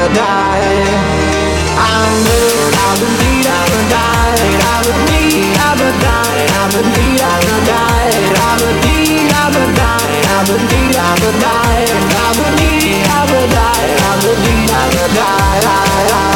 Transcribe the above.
would die. I'm good, I would need, I would die. I would need, I would die. I would need, I would die. I would need, I would die. I would need, I would die. I would need, I would die. I would need, I would die.